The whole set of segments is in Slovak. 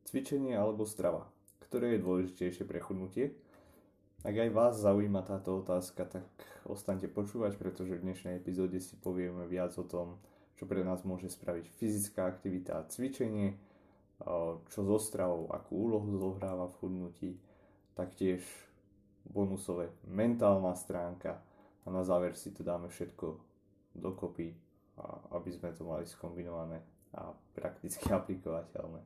Cvičenie alebo strava? Ktoré je dôležitejšie pre chudnutie? Ak aj vás zaujíma táto otázka, tak ostaňte počúvať, pretože v dnešnej epizóde si povieme viac o tom, čo pre nás môže spraviť fyzická aktivita a cvičenie, čo so stravou, akú úlohu zohráva v chudnutí, taktiež bonusové mentálna stránka a na záver si to dáme všetko dokopy, aby sme to mali skombinované a prakticky aplikovateľné.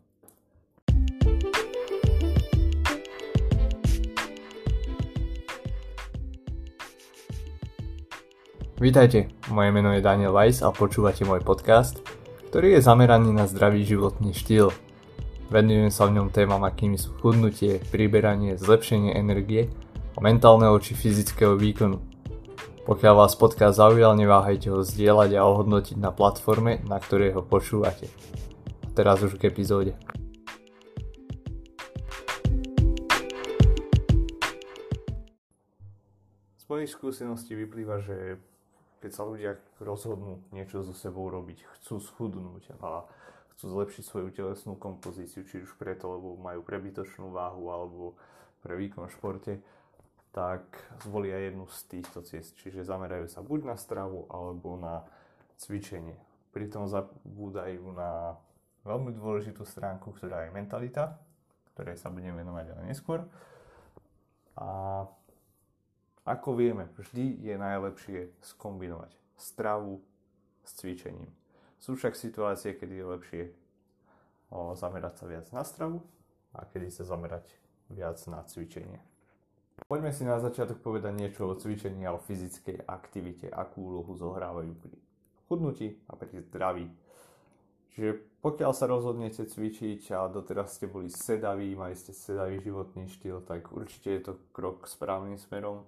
Vítajte, moje meno je Daniel Weiss a počúvate môj podcast, ktorý je zameraný na zdravý životný štýl. Venujem sa v ňom témam, akými sú chudnutie, priberanie, zlepšenie energie a mentálneho či fyzického výkonu. Pokiaľ vás podcast zaujal, neváhajte ho zdieľať a ohodnotiť na platforme, na ktorej ho počúvate. A teraz už k epizóde. Z mojich skúseností vyplýva, že keď sa ľudia rozhodnú niečo so sebou robiť, chcú schudnúť a chcú zlepšiť svoju telesnú kompozíciu, či už preto, lebo majú prebytočnú váhu alebo pre výkon v športe, tak zvolia jednu z týchto ciest. Čiže zamerajú sa buď na stravu alebo na cvičenie. Pritom zabúdajú na veľmi dôležitú stránku, ktorá je mentalita, ktorej sa budem venovať ale neskôr. A ako vieme, vždy je najlepšie skombinovať stravu s cvičením. Sú však situácie, kedy je lepšie zamerať sa viac na stravu a kedy sa zamerať viac na cvičenie. Poďme si na začiatok povedať niečo o cvičení a o fyzickej aktivite, akú úlohu zohrávajú pri chudnutí a pri zdraví. Čiže pokiaľ sa rozhodnete cvičiť a doteraz ste boli sedaví, mali ste sedavý životný štýl, tak určite je to krok správnym smerom.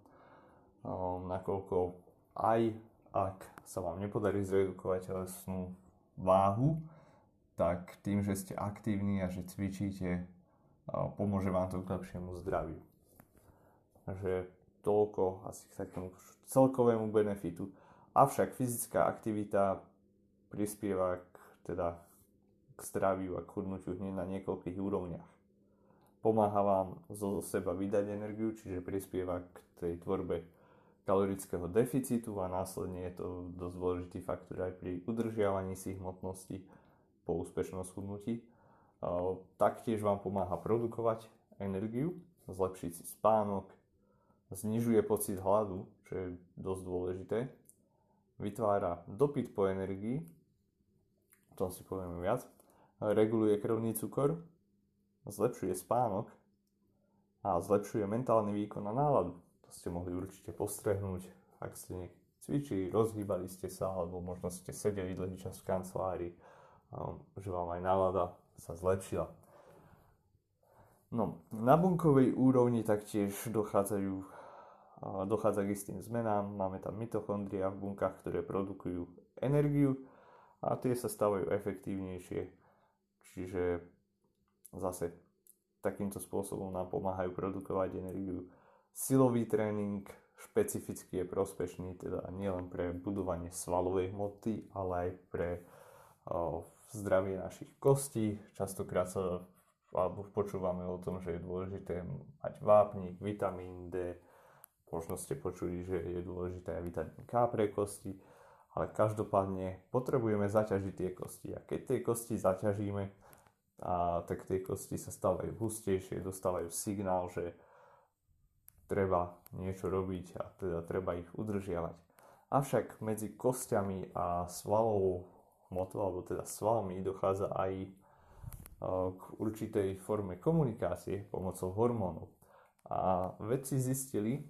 Nakoľko aj ak sa vám nepodarí zredukovať telesnú váhu, tak tým, že ste aktívni a že cvičíte, pomôže vám to k lepšiemu zdraviu. Takže toľko asi k takému celkovému benefitu. Avšak fyzická aktivita prispieva k zdraviu a k chudnutiu hneď na niekoľkých úrovniach. Pomáha vám zo seba vydať energiu, čiže prispieva k tej tvorbe kalorického deficitu a následne je to dosť dôležitý faktor aj pri udržiavaní si hmotnosti po úspešnom schudnutí. Taktiež vám pomáha produkovať energiu, zlepšiť si spánok, znižuje pocit hladu, čo je dosť dôležité, vytvára dopyt po energii, o tom si povieme viac, reguluje krvný cukor, zlepšuje spánok a zlepšuje mentálny výkon a náladu. To ste mohli určite postrehnúť, ak ste cvičili, rozhýbali ste sa, alebo možno ste sedeli dlhý čas v kancelárii, že vám aj nálada sa zlepšila. No, na bunkovej úrovni taktiež dochádza k istým zmenám. Máme tam mitochondria v bunkách, ktoré produkujú energiu a tie sa stávajú efektívnejšie. Čiže zase takýmto spôsobom nám pomáhajú produkovať energiu. Silový tréning špecificky je prospešný teda nielen pre budovanie svalovej hmoty, ale aj pre zdravie našich kostí. Častokrát počúvame o tom, že je dôležité mať vápnik, vitamín D. Možno ste počuli, že je dôležité aj vitamín K pre kosti, ale každopádne potrebujeme zaťažiť tie kosti. A keď tie kosti zaťažíme, tak tie kosti sa stávajú hustejšie, dostávajú signál, že treba niečo robiť a teda treba ich udržiavať. Avšak medzi kostiami a svalovou hmotou, alebo teda svalmi, dochádza aj k určitej forme komunikácie pomocou hormónov. A vedci zistili,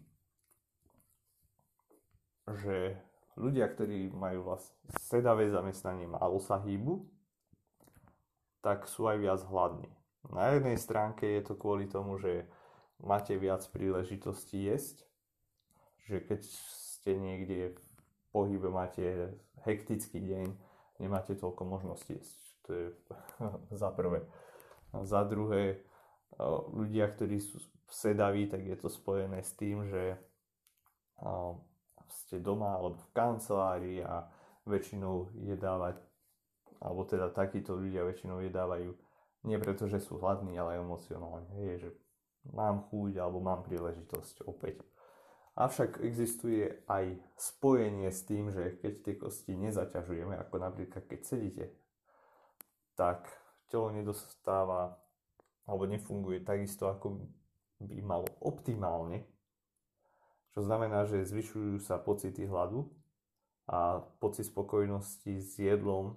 že ľudia, ktorí majú vlastne sedavé zamestnanie, málo sa hýbu, tak sú aj viac hladní. Na jednej stránke je to kvôli tomu, že máte viac príležitostí jesť, že keď ste niekde v pohybe, máte hektický deň, nemáte toľko možností jesť. To je za prvé. Za druhé, ľudia, ktorí sú sedaví, tak je to spojené s tým, že ste doma alebo v kancelárii a väčšinou jedávať, alebo teda takíto ľudia väčšinou jedávajú Nie preto, že sú hladní, ale emocionálne. Hej, že mám chuť alebo mám príležitosť opäť. Avšak existuje aj spojenie s tým, že keď tie kosti nezaťažujeme, ako napríklad keď sedíte, tak telo nedostáva alebo nefunguje takisto, ako by malo optimálne, čo znamená, že zvyšujú sa pocity hladu a pocit spokojnosti s jedlom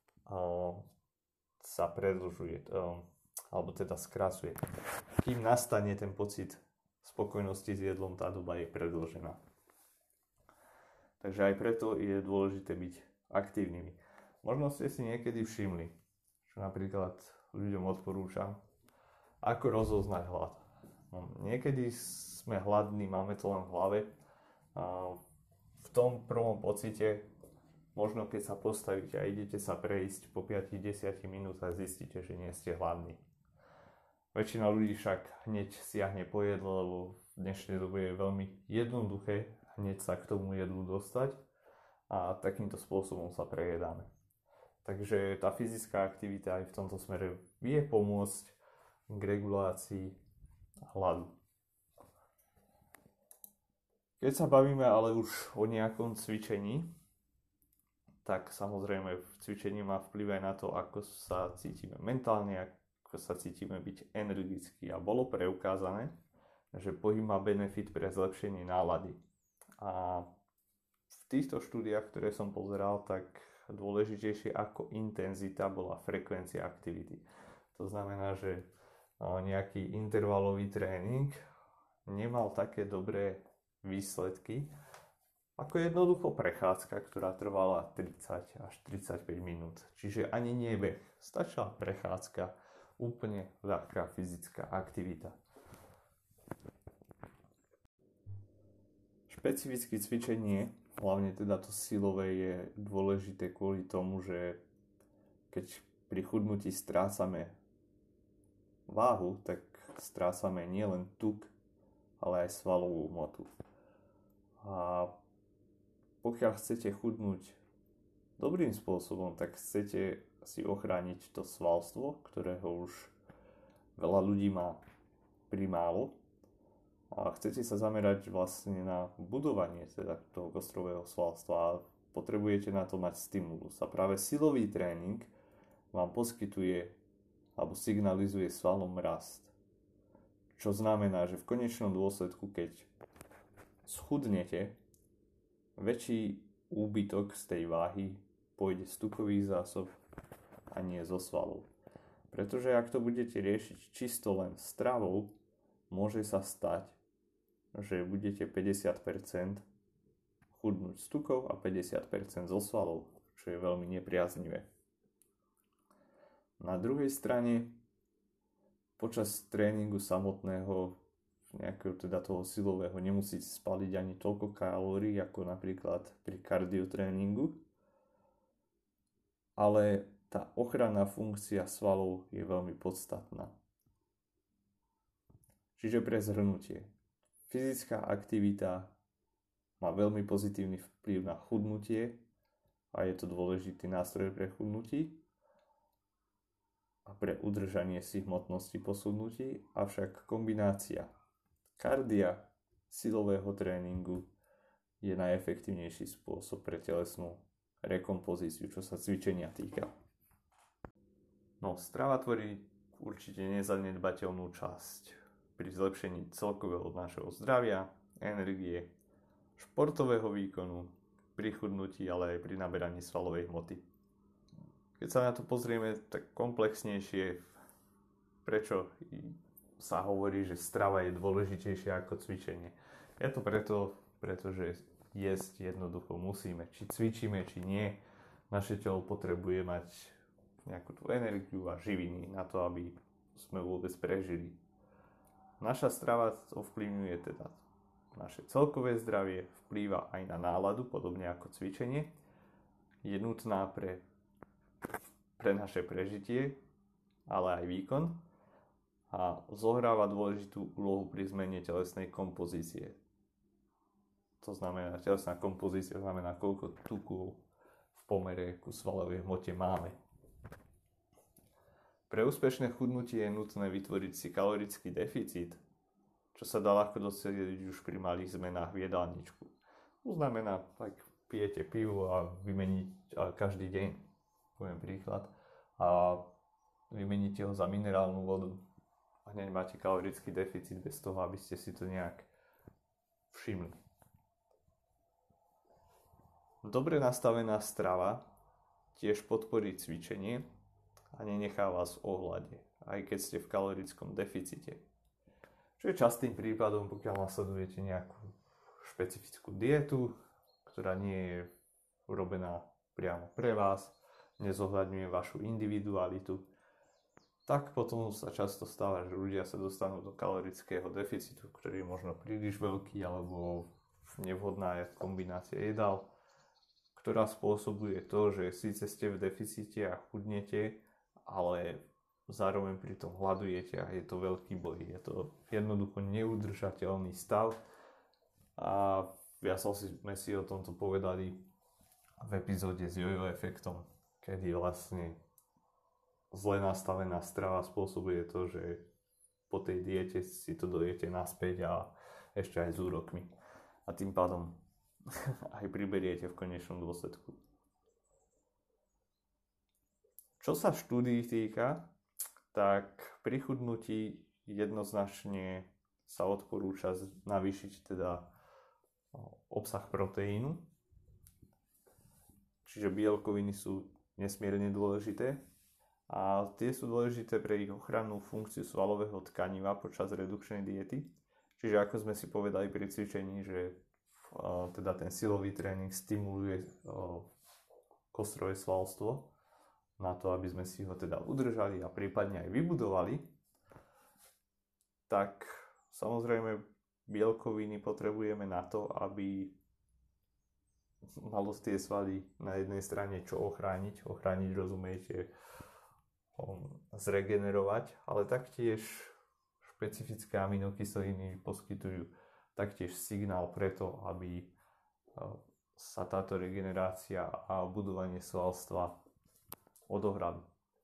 sa predĺžuje, alebo teda skracuje. Kým nastane ten pocit spokojnosti s jedlom, tá doba je predĺžená. Takže aj preto je dôležité byť aktívnymi. Možno ste si niekedy všimli, čo napríklad ľuďom odporúčam, ako rozoznať hlad. No, niekedy sme hladní, máme to len v hlave. V tom prvom pocite, možno keď sa postavíte a idete sa prejsť po 5-10 minútach, zistíte, že nie ste hladní. Väčšina ľudí však hneď siahne po jedle, lebo v dnešnej dobe je veľmi jednoduché hneď sa k tomu jedlu dostať a takýmto spôsobom sa prejedáme. Takže tá fyzická aktivita aj v tomto smere vie pomôcť k regulácii hladu. Keď sa bavíme ale už o nejakom cvičení, tak samozrejme v cvičení má vplyv aj na to, ako sa cítime mentálne, ako sa cítime byť energický. A bolo preukázané, že pohyb má benefit pre zlepšenie nálady. A v týchto štúdiách, ktoré som pozeral, tak dôležitejšie ako intenzita bola frekvencia aktivity. To znamená, že nejaký intervalový tréning nemal také dobré výsledky ako jednoducho prechádzka, ktorá trvala 30 až 35 minút. Čiže ani nie beh, stačila prechádzka, úplne ľahká fyzická aktivita. Špecifické cvičenie, hlavne teda to silové, je dôležité kvôli tomu, že keď pri chudnutí strácame váhu, tak strácame nielen tuk, ale aj svalovú hmotu. A pokiaľ chcete chudnúť dobrým spôsobom, tak chcete si ochrániť to svalstvo, ktorého už veľa ľudí má primálo. A chcete sa zamerať vlastne na budovanie teda toho kostrového svalstva a potrebujete na to mať stimulus. A práve silový tréning vám poskytuje alebo signalizuje svalom rast. Čo znamená, že v konečnom dôsledku, keď schudnete, väčší úbytok z tej váhy pôjde z tukových zásob a nie zo svalov. Pretože ak to budete riešiť čisto len stravou, môže sa stať, že budete 50% chudnúť z tukov a 50% zo svalov, čo je veľmi nepriaznivé. Na druhej strane, počas tréningu samotného, nejakého teda toho silového, nemusíte spaliť ani toľko kalórií, ako napríklad pri kardiotréningu, ale tá ochranná funkcia svalov je veľmi podstatná. Čiže pre zhrnutie, fyzická aktivita má veľmi pozitívny vplyv na chudnutie a je to dôležitý nástroj pre chudnutie a pre udržanie si hmotnosti po chudnutí, avšak kombinácia kardia, silového tréningu je najefektívnejší spôsob pre telesnú rekompozíciu, čo sa cvičenia týka. No, strava tvorí určite nezanedbateľnú časť pri zlepšení celkového našeho zdravia, energie, športového výkonu, pri chudnutí, ale aj pri naberaní svalovej hmoty. Keď sa na to pozrieme tak komplexnejšie, prečo sa hovorí, že strava je dôležitejšia ako cvičenie. Je to pretože jesť jednoducho musíme. Či cvičíme, či nie, naše telo potrebuje mať nejakú tú energiu a živiny na to, aby sme vôbec prežili. Naša strava ovplyvňuje teda naše celkové zdravie, vplýva aj na náladu, podobne ako cvičenie. Je nutná pre naše prežitie, ale aj výkon a zohráva dôležitú úlohu pri zmene telesnej kompozície. To znamená, telesná kompozícia znamená, koľko tuku v pomere ku svalovej hmote máme. Pre úspešné chudnutie je nutné vytvoriť si kalorický deficit, čo sa dá ľahko dosiahnuť už pri malých zmenách v jedálničku. To znamená, tak pijete pivo a vymeniť každý deň, poviem príklad, a vymeníte ho za minerálnu vodu. A hneď máte kalorický deficit bez toho, aby ste si to nejak všimli. Dobre nastavená strava tiež podporí cvičenie a nenechá vás v ohľade, aj keď ste v kalorickom deficite. Čo je častým prípadom, pokiaľ nasledujete nejakú špecifickú dietu, ktorá nie je urobená priamo pre vás, nezohľadňuje vašu individualitu, tak potom sa často stáva, že ľudia sa dostanú do kalorického deficitu, ktorý je možno príliš veľký alebo nevhodná kombinácia jedál, ktorá spôsobuje to, že síce ste v deficite a chudnete, ale zároveň pri tom hľadujete a je to veľký boj. Je to jednoducho neudržateľný stav a sme si o tomto povedali v epizóde s jojo efektom, kedy vlastne zle nastavená strava spôsobuje to, že po tej diete si to dojete naspäť a ešte aj s úrokmi. A tým pádom aj priberiete v konečnom dôsledku. Čo sa štúdií týka, tak pri chudnutí jednoznačne sa odporúča navýšiť teda obsah proteínu. Čiže bielkoviny sú nesmierne dôležité a tie sú dôležité pre ich ochrannú funkciu svalového tkaniva počas redukčnej diety. Čiže ako sme si povedali pri cvičení, že teda ten silový tréning stimuluje kostrové svalstvo na to, aby sme si ho teda udržali a prípadne aj vybudovali, tak samozrejme bielkoviny potrebujeme na to, aby malo tie svaly na jednej strane čo ochrániť rozumiete, zregenerovať, ale taktiež špecifické aminokyseliny poskytujú taktiež signál preto, aby sa táto regenerácia a budovanie svalstva odohrali.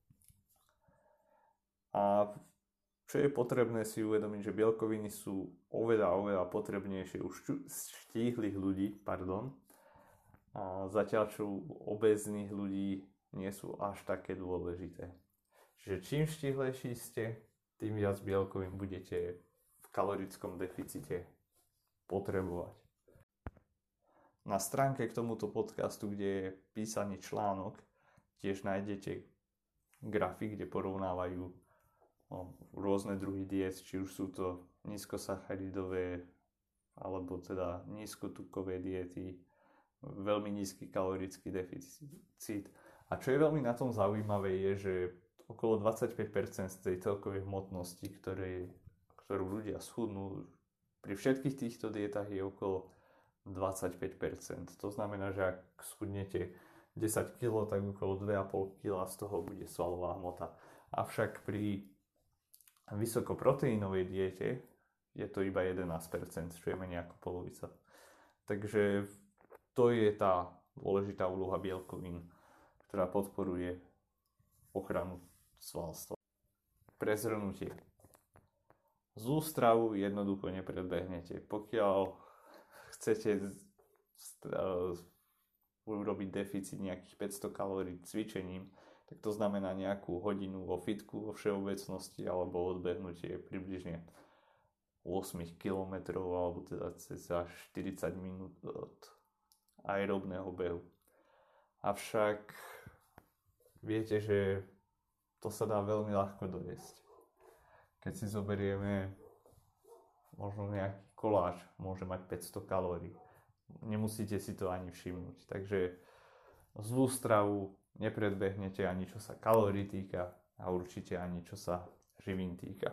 A čo je potrebné si uvedomiť, že bielkoviny sú oveľa potrebnejšie u štíhlych ľudí, a zatiaľ čo u obéznych ľudí nie sú až také dôležité. Čiže čím štíhlejší ste, tým viac bielkovín budete v kalorickom deficite potrebovať. Na stránke k tomuto podcastu, kde je písaný článok, tiež nájdete grafy, kde porovnávajú rôzne druhy diét, či už sú to nízkosacharidové alebo teda nízkotukové diety, veľmi nízky kalorický deficit. A čo je veľmi na tom zaujímavé je, že okolo 25% z tej celkovej hmotnosti, ktorú ľudia schudnú, pri všetkých týchto dietách je okolo 25%. To znamená, že ak schudnete 10 kg, tak okolo 2,5 kg z toho bude svalová hmota. Avšak pri vysokoproteínovej diete je to iba 11%, čo je menej ako polovica. Takže to je tá dôležitá úloha bielkovín, ktorá podporuje ochranu svalstva. Pre zhrnutie. Zlú stravu jednoducho nepredbehnete. Pokiaľ chcete urobiť deficit nejakých 500 kalórií cvičením, tak to znamená nejakú hodinu vo fitku vo všeobecnosti alebo odbehnutie približne 8 km alebo teda cca 40 minút aerobného behu. Avšak viete, že to sa dá veľmi ľahko dojesť. Keď si zoberieme možno nejaký koláč, môže mať 500 kalórií. Nemusíte si to ani všimnúť. Takže zlú stravu nepredbehnete ani čo sa kalórií týka a určite ani čo sa živín týka.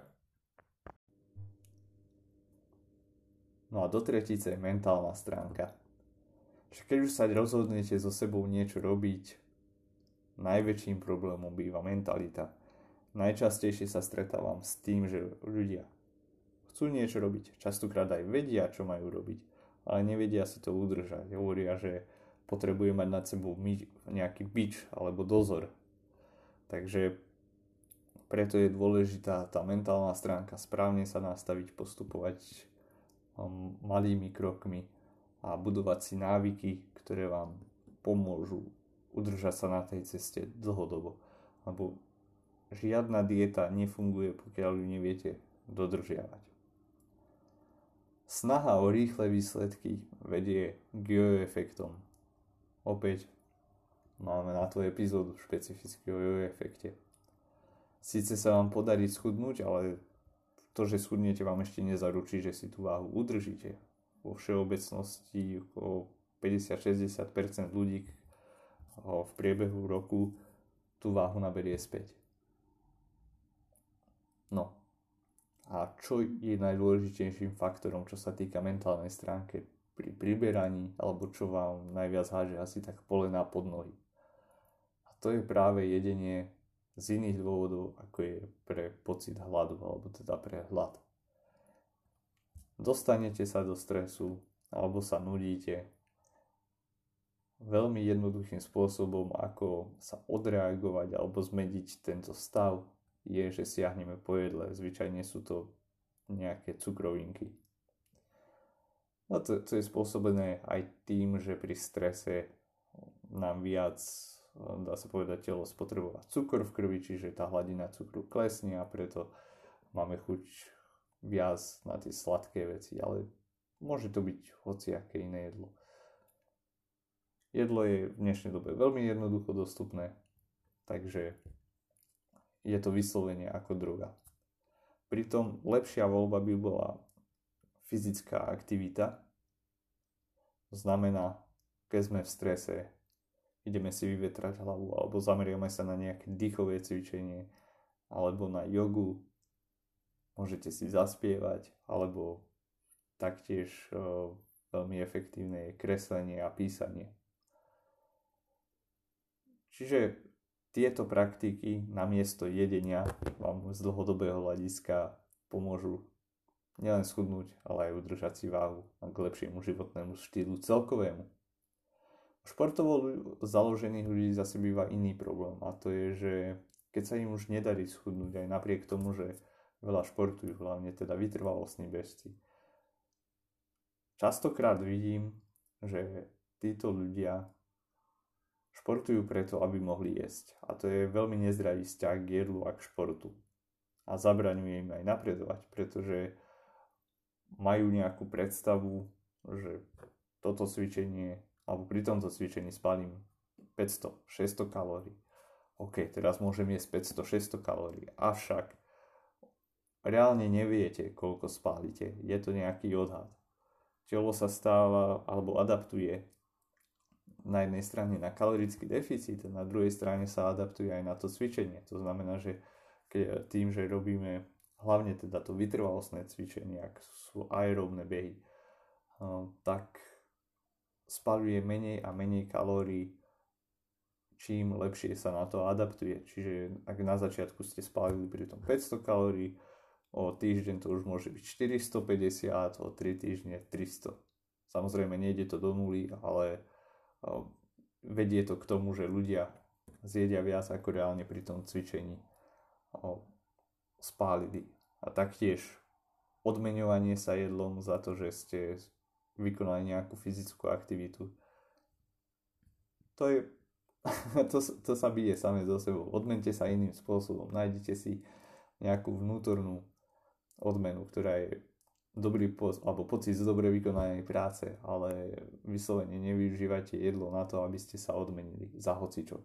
No a do tretice je mentálna stránka. Keď už sa rozhodnete so sebou niečo robiť, najväčším problémom býva mentalita. Najčastejšie sa stretávam s tým, že ľudia chcú niečo robiť, častokrát aj vedia, čo majú robiť, ale nevedia si to udržať. Hovoria, že potrebuje mať nad sebou nejaký bič alebo dozor. Takže preto je dôležitá tá mentálna stránka, správne sa nastaviť, postupovať malými krokmi a budovať si návyky, ktoré vám pomôžu udržať sa na tej ceste dlhodobo. Lebo žiadna dieta nefunguje, pokiaľ ju neviete dodržiavať. Snaha o rýchle výsledky vedie k jojo efektom. Opäť máme na to epizódu špecificky o jojo efekte. Síce sa vám podarí schudnúť, ale to, že schudnete, vám ešte nezaručí, že si tú váhu udržíte. Vo všeobecnosti okolo 50-60% ľudí v priebehu roku tú váhu naberie späť. No. A čo je najdôležitejším faktorom, čo sa týka mentálnej stránky pri priberaní, alebo čo vám najviac háže asi tak polená pod nohy? A to je práve jedenie z iných dôvodov, ako je pre pocit hladu, alebo teda pre hlad. Dostanete sa do stresu, alebo sa nudíte. Veľmi jednoduchým spôsobom, ako sa odreagovať alebo zmeniť tento stav, je, že siahneme po jedle. Zvyčajne sú to nejaké cukrovinky. No to je spôsobené aj tým, že pri strese nám viac, dá sa povedať, telo spotrebovať cukor v krvi, čiže tá hladina cukru klesne a preto máme chuť viac na tie sladké veci, ale môže to byť hociaké iné jedlo. Jedlo je v dnešnej dobe veľmi jednoducho dostupné, takže je to vyslovene ako droga. Pritom lepšia voľba by bola fyzická aktivita. To znamená, keď sme v strese, ideme si vyvetrať hlavu alebo zameriame sa na nejaké dýchové cvičenie alebo na jogu. Môžete si zaspievať alebo taktiež veľmi efektívne je kreslenie a písanie. Čiže tieto praktiky namiesto jedenia vám z dlhodobého hľadiska pomôžu nielen schudnúť, ale aj udržať si váhu a k lepšiemu životnému štýlu celkovému. Športovo založených ľudí zase býva iný problém a to je, že keď sa im už nedarí schudnúť aj napriek tomu, že veľa športujú, hlavne teda vytrvalostní bežci. Častokrát vidím, že títo ľudia športujú preto, aby mohli jesť. A to je veľmi nezdravý vzťah k jedlu a k športu. A zabraňuje im aj napredovať, pretože majú nejakú predstavu, že toto cvičenie, alebo pri tomto cvičení spalím 500-600 kalórií. OK, teraz môžem jesť 500-600 kalórií, avšak reálne neviete, koľko spálite. Je to nejaký odhad. Telo sa stáva, alebo adaptuje na jednej strane na kalorický deficit, na druhej strane sa adaptuje aj na to cvičenie. To znamená, že tým, že robíme hlavne teda to vytrvalostné cvičenie, ak sú aeróbne behy, tak spaľuje menej a menej kalórií, čím lepšie sa na to adaptuje. Čiže ak na začiatku ste spálili pri tom 500 kalórií, o týždeň to už môže byť 450, o 3 týždne 300. Samozrejme nejde to do nuly, ale vedie to k tomu, že ľudia zjedia viac ako reálne pri tom cvičení spálili. A taktiež odmeňovanie sa jedlom za to, že ste vykonali nejakú fyzickú aktivitu. To sa bije same so sebou. Odmente sa iným spôsobom. Nájdete si nejakú vnútornú odmenu, ktorá je dobrý alebo pocit z dobre vykonanej práce, ale vyslovene nevyužívate jedlo na to, aby ste sa odmenili za hocičo.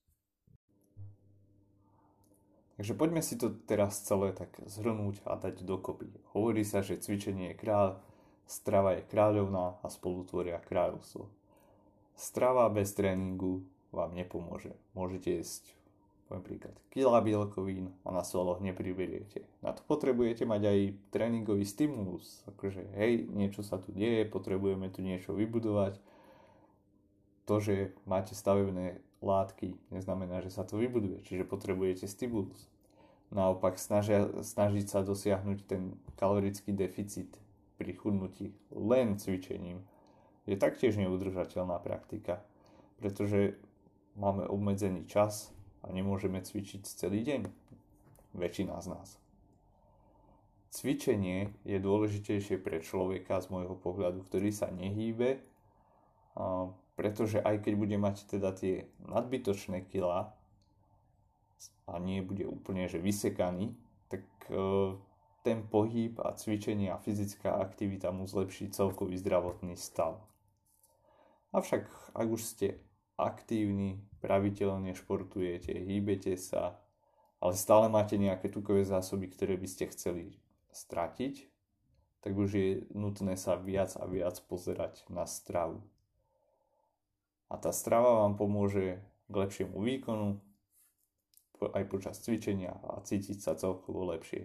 Takže poďme si to teraz celé tak zhrnúť a dať dokopy. Hovorí sa, že cvičenie je kráľ, strava je kráľovná a spolu tvoria kráľovstvo. Strava bez tréningu vám nepomôže. Môžete jesť napríklad kilá bielkovín a na svaloch nepriberiete. Na to potrebujete mať aj tréningový stimulus. Akože hej, niečo sa tu deje, potrebujeme tu niečo vybudovať. To, že máte stavebné látky, neznamená, že sa to vybuduje. Čiže potrebujete stimulus. Naopak snažiť sa dosiahnuť ten kalorický deficit pri chudnutí len cvičením je taktiež neudržateľná praktika. Pretože máme obmedzený čas a nemôžeme cvičiť celý deň. väčšina z nás. Cvičenie je dôležitejšie pre človeka z môjho pohľadu, ktorý sa nehýbe, pretože aj keď bude mať teda tie nadbytočné kilá a nie bude úplne že vysekaný, tak ten pohyb a cvičenie a fyzická aktivita mu zlepší celkový zdravotný stav. Avšak ak už ste aktívni, pravidelne športujete, hýbete sa, ale stále máte nejaké tukové zásoby, ktoré by ste chceli stratiť, tak už je nutné sa viac a viac pozerať na stravu. A tá strava vám pomôže k lepšiemu výkonu aj počas cvičenia a cítiť sa celkovo lepšie.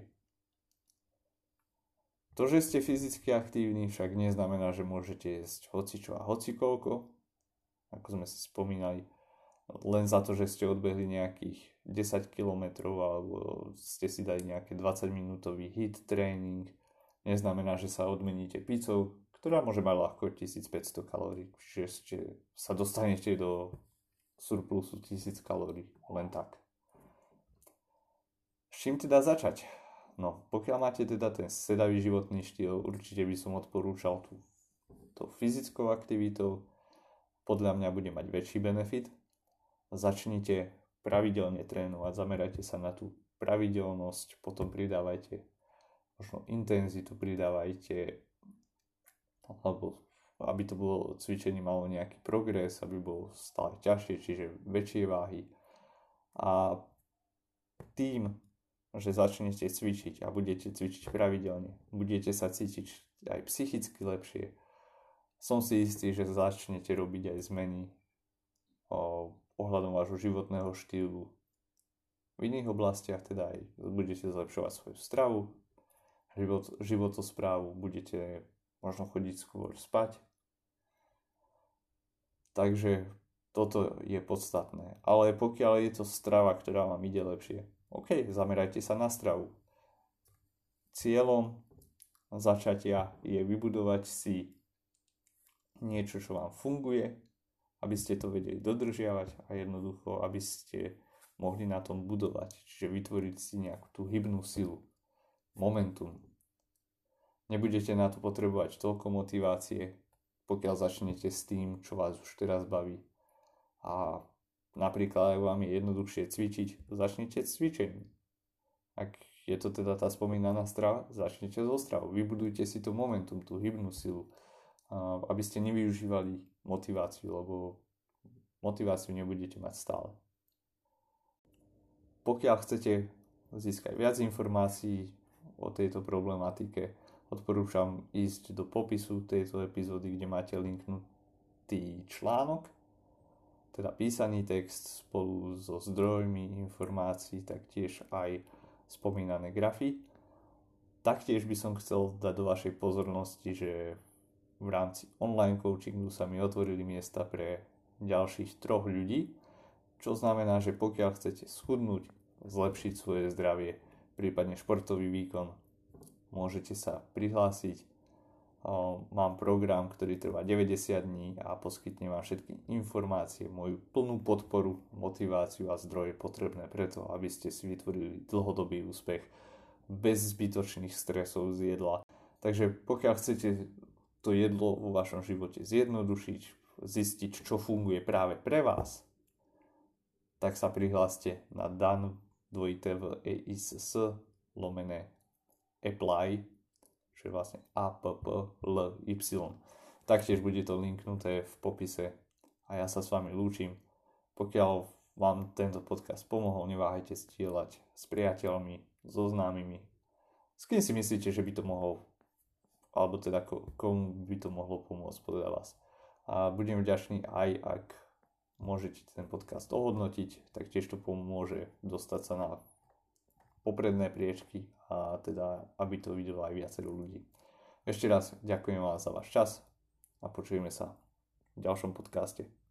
To, že ste fyzicky aktívni, však neznamená, že môžete jesť hocičo a hocikoľko, ako sme si spomínali, len za to, že ste odbehli nejakých 10 km alebo ste si dali nejaké 20-minútový HIIT tréning, neznamená, že sa odmeníte pizzou, ktorá môže mať ľahko 1500 kalórií, čiže sa dostanete do surplusu 1000 kalórií, len tak. S čím teda začať? No, pokiaľ máte teda ten sedavý životný štýl, určite by som odporúčal tú fyzickou aktivitou. Podľa mňa bude mať väčší benefit. Začnite pravidelne trénovať, zamerajte sa na tú pravidelnosť, potom pridávajte možno intenzitu, pridávajte, alebo aby to bolo cvičenie malo nejaký progres, aby bolo stále ťažšie, čiže väčšie váhy. A tým, že začnete cvičiť a budete cvičiť pravidelne, budete sa cítiť aj psychicky lepšie. Som si istý, že začnete robiť aj zmeny ohľadom vášho životného štýlu v iných oblastiach, teda aj budete zlepšovať svoju stravu, životosprávu, budete možno chodiť skôr spať. Takže toto je podstatné. Ale pokiaľ je to strava, ktorá vám ide lepšie, OK, zamerajte sa na stravu. Cieľom začatia je vybudovať si niečo, čo vám funguje, aby ste to vedeli dodržiavať a jednoducho, aby ste mohli na tom budovať. Čiže vytvoriť si nejakú tú hybnú silu, momentum. Nebudete na to potrebovať toľko motivácie, pokiaľ začnete s tým, čo vás už teraz baví. A napríklad, ak vám je jednoduchšie cvičiť, začnite s cvičením. Ak je to teda tá spomínaná strava, začnite so stravou. Vybudujte si to momentum, tú hybnú silu, aby ste nevyužívali motiváciu, lebo motiváciu nebudete mať stále. Pokiaľ chcete získať viac informácií o tejto problematike, odporúčam ísť do popisu tejto epizódy, kde máte linknutý článok, teda písaný text spolu so zdrojmi informácií, taktiež aj spomínané grafy. Taktiež by som chcel dať do vašej pozornosti, že v rámci online coachingu sa mi otvorili miesta pre ďalších 3 ľudí, čo znamená, že pokiaľ chcete schudnúť, zlepšiť svoje zdravie, prípadne športový výkon, môžete sa prihlásiť. Mám program, ktorý trvá 90 dní a poskytne vám všetky informácie, moju plnú podporu, motiváciu a zdroje potrebné preto, aby ste si vytvorili dlhodobý úspech bez zbytočných stresov z jedla. Takže pokiaľ chcete to jedlo vo vašom živote zjednodušiť, zistiť, čo funguje práve pre vás, tak sa prihláste na dan.apply, čo je vlastne apply. Taktiež bude to linknuté v popise a ja sa s vami lúčim. Pokiaľ vám tento podcast pomohol, neváhajte zdieľať s priateľmi, so známymi, s kým si myslíte, že by to mohol, alebo teda komu by to mohlo pomôcť podľa vás. A budem vďačný aj, ak môžete ten podcast ohodnotiť, taktiež to pomôže dostať sa na popredné priečky a teda, aby to videlo aj viacero ľudí. Ešte raz ďakujem vám za váš čas a počujeme sa v ďalšom podcaste.